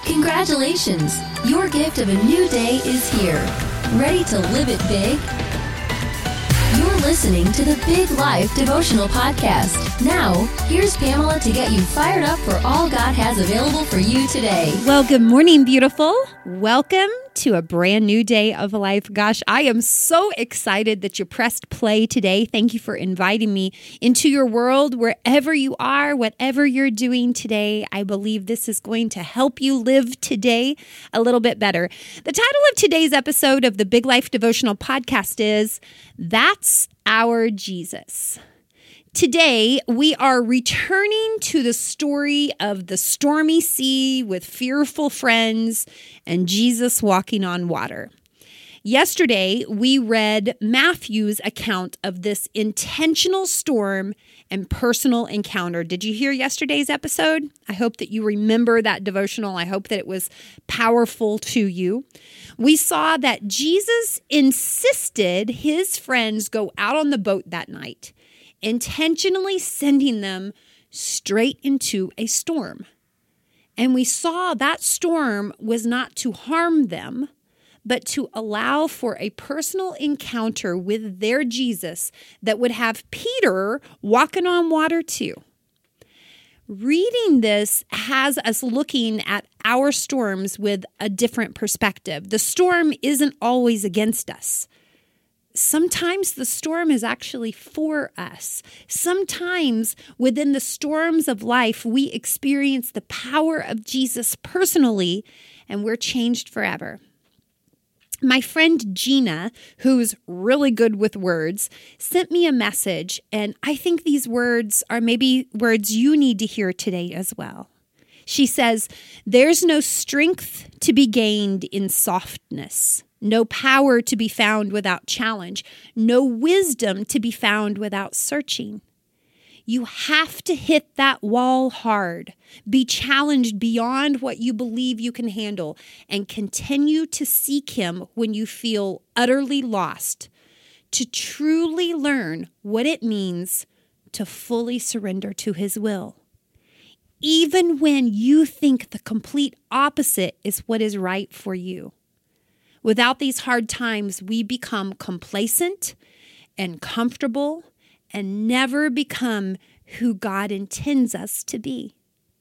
Congratulations! Your gift of a new day is here. Ready to live it big? You're listening to the Big Life Devotional Podcast. Now, here's Pamela to get you fired up for all God has available for you today. Well, good morning, beautiful. Welcome to a brand new day of life. Gosh, I am so excited that you pressed play today. Thank you for inviting me into your world, wherever you are, whatever you're doing today. I believe this is going to help you live today a little bit better. The title of today's episode of the Big Life Devotional Podcast is That's Our Jesus. Today, we are returning to the story of the stormy sea with fearful friends and Jesus walking on water. Yesterday, we read Matthew's account of this intentional storm and personal encounter. Did you hear yesterday's episode? I hope that you remember that devotional. I hope that it was powerful to you. We saw that Jesus insisted his friends go out on the boat that night, intentionally sending them straight into a storm. And we saw that storm was not to harm them, but to allow for a personal encounter with their Jesus that would have Peter walking on water too. Reading this has us looking at our storms with a different perspective. The storm isn't always against us. Sometimes the storm is actually for us. Sometimes within the storms of life, we experience the power of Jesus personally, and we're changed forever. My friend Gina, who's really good with words, sent me a message, and I think these words are maybe words you need to hear today as well. She says, "There's no strength to be gained in softness. No power to be found without challenge. No wisdom to be found without searching. You have to hit that wall hard, be challenged beyond what you believe you can handle, and continue to seek Him when you feel utterly lost, to truly learn what it means to fully surrender to His will. Even when you think the complete opposite is what is right for you. Without these hard times, we become complacent and comfortable and never become who God intends us to be."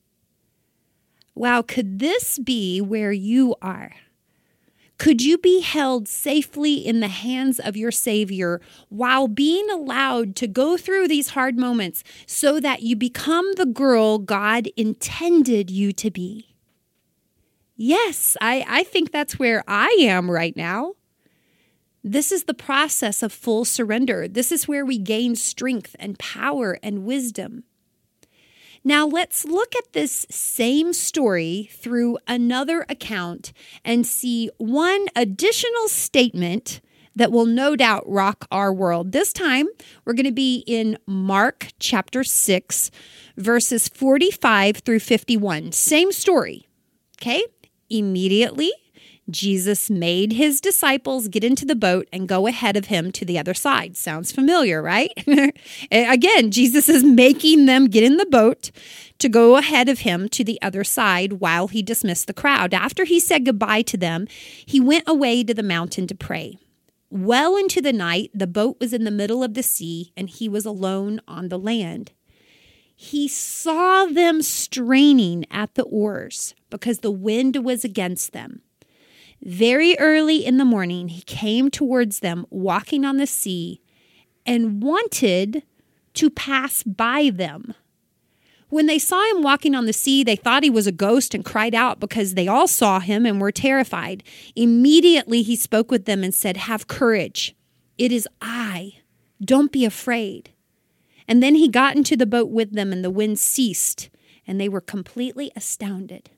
Wow, could this be where you are? Could you be held safely in the hands of your Savior while being allowed to go through these hard moments so that you become the girl God intended you to be? Yes, I think that's where I am right now. This is the process of full surrender. This is where we gain strength and power and wisdom. Now let's look at this same story through another account and see one additional statement that will no doubt rock our world. This time, we're going to be in Mark chapter 6, verses 45 through 51. Same story, okay? Immediately, Jesus made his disciples get into the boat and go ahead of him to the other side. Sounds familiar, right? Again, Jesus is making them get in the boat to go ahead of him to the other side while he dismissed the crowd. After he said goodbye to them, he went away to the mountain to pray. Well into the night, the boat was in the middle of the sea, and he was alone on the land. He saw them straining at the oars because the wind was against them. Very early in the morning, he came towards them walking on the sea and wanted to pass by them. When they saw him walking on the sea, they thought he was a ghost and cried out because they all saw him and were terrified. Immediately, he spoke with them and said, "Have courage. It is I. Don't be afraid." And then he got into the boat with them, and the wind ceased, and they were completely astounded.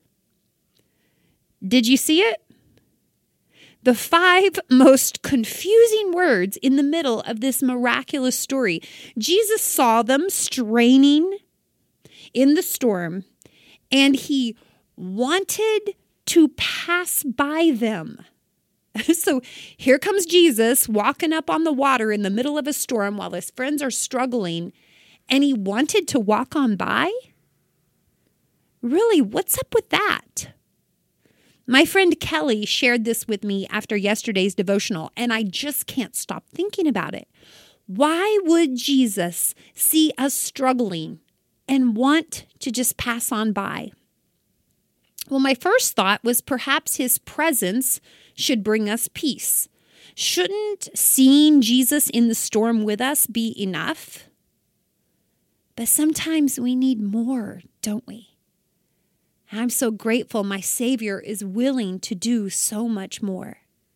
Did you see it? The 5 most confusing words in the middle of this miraculous story. Jesus saw them straining in the storm, and he wanted to pass by them. So here comes Jesus walking up on the water in the middle of a storm while his friends are struggling, and he wanted to walk on by? Really, what's up with that? My friend Kelly shared this with me after yesterday's devotional, and I just can't stop thinking about it. Why would Jesus see us struggling and want to just pass on by? Well, my first thought was perhaps his presence should bring us peace. Shouldn't seeing Jesus in the storm with us be enough? But sometimes we need more, don't we? I'm so grateful my Savior is willing to do so much more.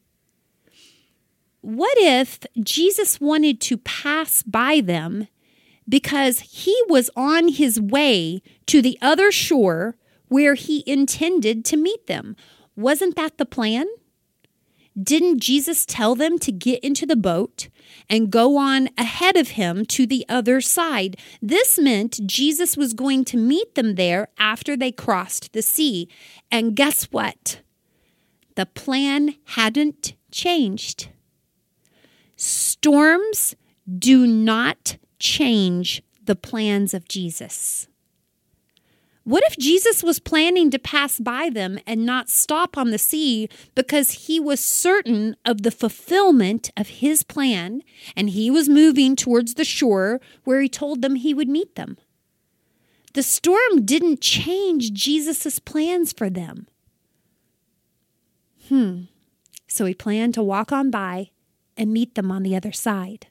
What if Jesus wanted to pass by them because he was on his way to the other shore where he intended to meet them? Wasn't that the plan? Didn't Jesus tell them to get into the boat and go on ahead of him to the other side? This meant Jesus was going to meet them there after they crossed the sea. And guess what? The plan hadn't changed. Storms do not change the plans of Jesus. What if Jesus was planning to pass by them and not stop on the sea because he was certain of the fulfillment of his plan and he was moving towards the shore where he told them he would meet them? The storm didn't change Jesus' plans for them. So he planned to walk on by and meet them on the other side.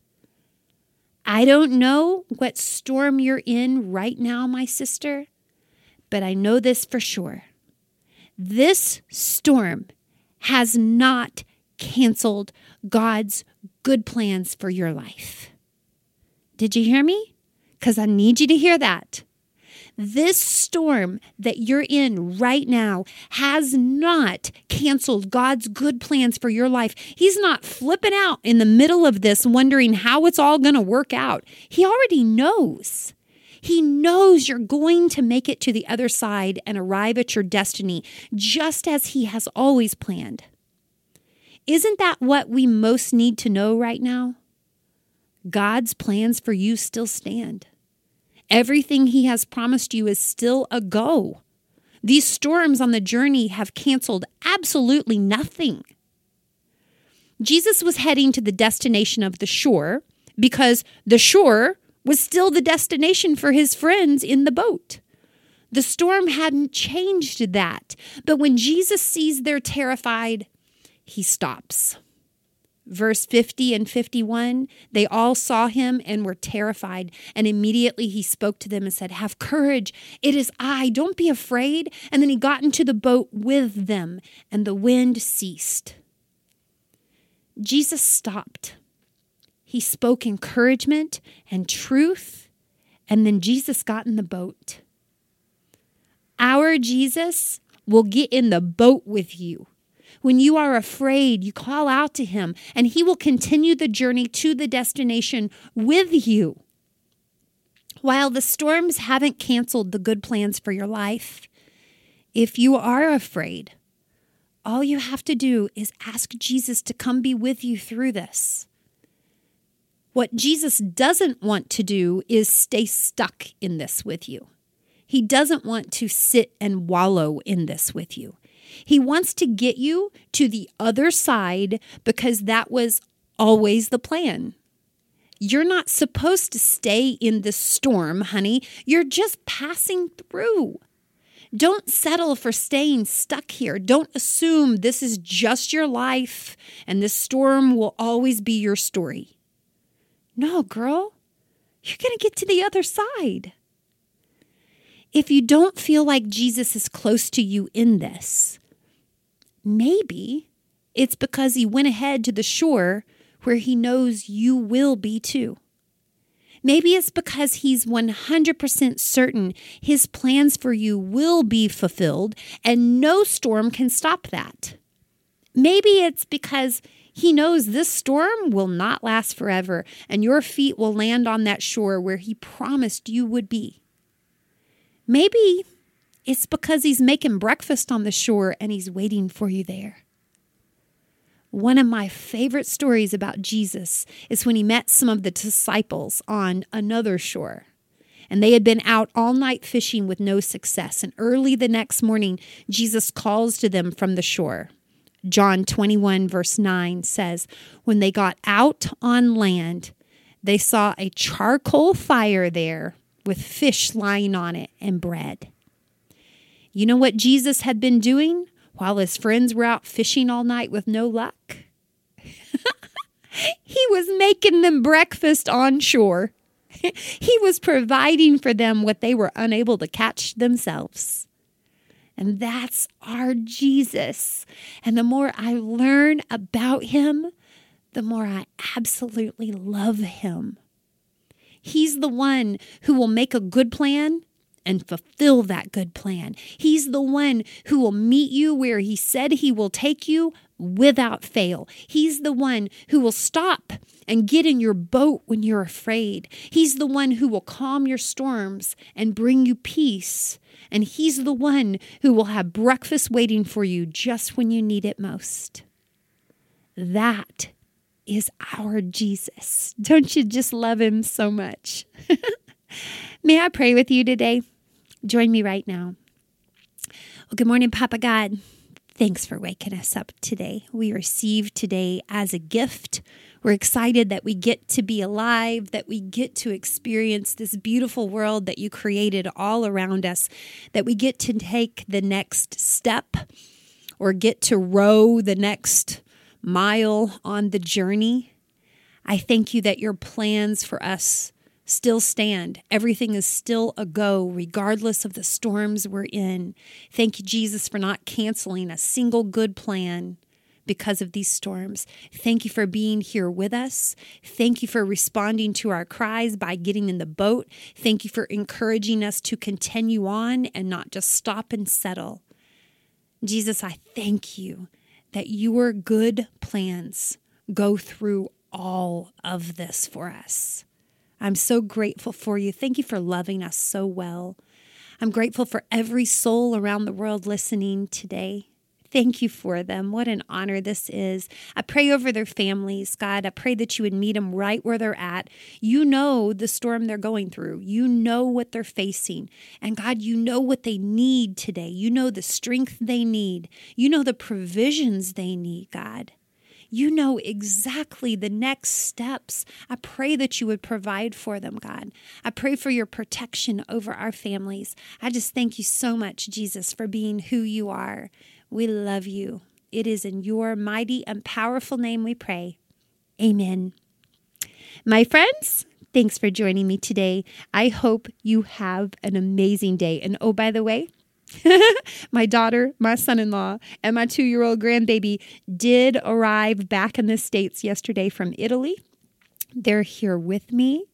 I don't know what storm you're in right now, my sister, but I know this for sure. This storm has not canceled God's good plans for your life. Did you hear me? Because I need you to hear that. This storm that you're in right now has not canceled God's good plans for your life. He's not flipping out in the middle of this, wondering how it's all going to work out. He already knows. He knows you're going to make it to the other side and arrive at your destiny, just as he has always planned. Isn't that what we most need to know right now? God's plans for you still stand. Everything he has promised you is still a go. These storms on the journey have canceled absolutely nothing. Jesus was heading to the destination of the shore because the shore was still the destination for his friends in the boat. The storm hadn't changed that. But when Jesus sees they're terrified, he stops. Verse 50 and 51, they all saw him and were terrified. And immediately he spoke to them and said, "Have courage. It is I. Don't be afraid." And then he got into the boat with them, and the wind ceased. Jesus stopped. He spoke encouragement and truth, and then Jesus got in the boat. Our Jesus will get in the boat with you. When you are afraid, you call out to him, and he will continue the journey to the destination with you. While the storms haven't canceled the good plans for your life, if you are afraid, all you have to do is ask Jesus to come be with you through this. What Jesus doesn't want to do is stay stuck in this with you. He doesn't want to sit and wallow in this with you. He wants to get you to the other side because that was always the plan. You're not supposed to stay in the storm, honey. You're just passing through. Don't settle for staying stuck here. Don't assume this is just your life and this storm will always be your story. No, girl, you're going to get to the other side. If you don't feel like Jesus is close to you in this, maybe it's because he went ahead to the shore where he knows you will be too. Maybe it's because he's 100% certain his plans for you will be fulfilled and no storm can stop that. Maybe it's because he knows this storm will not last forever and your feet will land on that shore where he promised you would be. Maybe it's because he's making breakfast on the shore and he's waiting for you there. One of my favorite stories about Jesus is when he met some of the disciples on another shore. And they had been out all night fishing with no success. And early the next morning, Jesus calls to them from the shore. John 21 verse 9 says, when they got out on land, they saw a charcoal fire there with fish lying on it and bread. You know what Jesus had been doing while his friends were out fishing all night with no luck? He was making them breakfast on shore. He was providing for them what they were unable to catch themselves. And that's our Jesus. And the more I learn about him, the more I absolutely love him. He's the one who will make a good plan and fulfill that good plan. He's the one who will meet you where he said he will take you without fail. He's the one who will stop and get in your boat when you're afraid. He's the one who will calm your storms and bring you peace. And he's the one who will have breakfast waiting for you just when you need it most. That is our Jesus. Don't you just love him so much? May I pray with you today? Join me right now. Well, good morning, Papa God. Thanks for waking us up today. We receive today as a gift. We're excited that we get to be alive, that we get to experience this beautiful world that you created all around us, that we get to take the next step or get to row the next mile on the journey. I thank you that your plans for us still stand. Everything is still a go, regardless of the storms we're in. Thank you, Jesus, for not canceling a single good plan because of these storms. Thank you for being here with us. Thank you for responding to our cries by getting in the boat. Thank you for encouraging us to continue on and not just stop and settle. Jesus, I thank you that your good plans go through all of this for us. I'm so grateful for you. Thank you for loving us so well. I'm grateful for every soul around the world listening today. Thank you for them. What an honor this is. I pray over their families, God. I pray that you would meet them right where they're at. You know the storm they're going through. You know what they're facing. And God, you know what they need today. You know the strength they need. You know the provisions they need, God. You know exactly the next steps. I pray that you would provide for them, God. I pray for your protection over our families. I just thank you so much, Jesus, for being who you are. We love you. It is in your mighty and powerful name we pray. Amen. My friends, thanks for joining me today. I hope you have an amazing day. And oh, by the way, my daughter, my son-in-law, and my 2-year-old grandbaby did arrive back in the States yesterday from Italy. They're here with me.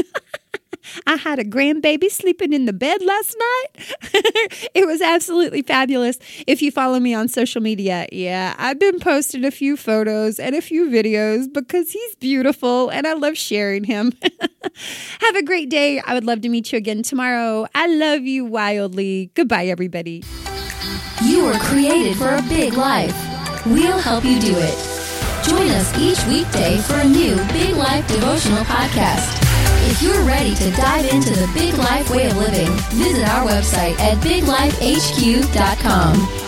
I had a grandbaby sleeping in the bed last night. It was absolutely fabulous. If you follow me on social media, I've been posting a few photos and a few videos because he's beautiful and I love sharing him. Have a great day. I would love to meet you again tomorrow. I love you wildly. Goodbye, everybody. You were created for a big life. We'll help you do it. Join us each weekday for a new Big Life devotional podcast. If you're ready to dive into the Big Life way of living, visit our website at biglifehq.com.